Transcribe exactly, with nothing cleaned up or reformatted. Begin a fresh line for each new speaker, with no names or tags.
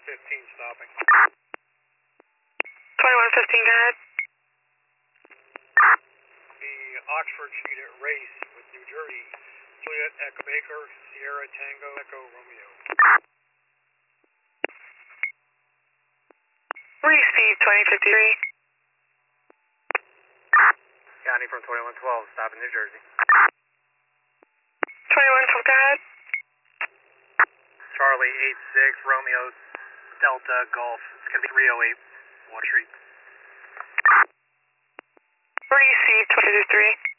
fifteen stopping.
twenty-one fifteen, go ahead.
The Oxford Street at Race with New Jersey. Juliet Echo Baker, Sierra Tango Echo Romeo.
Receive twenty fifty-three.
County from twenty-one twelve, stop in New Jersey.
twenty-one twelve, go ahead.
Charlie eight six, Romeo Delta Golf. It's going to be three oh eight Wall Street.
Receive twenty fifty-three.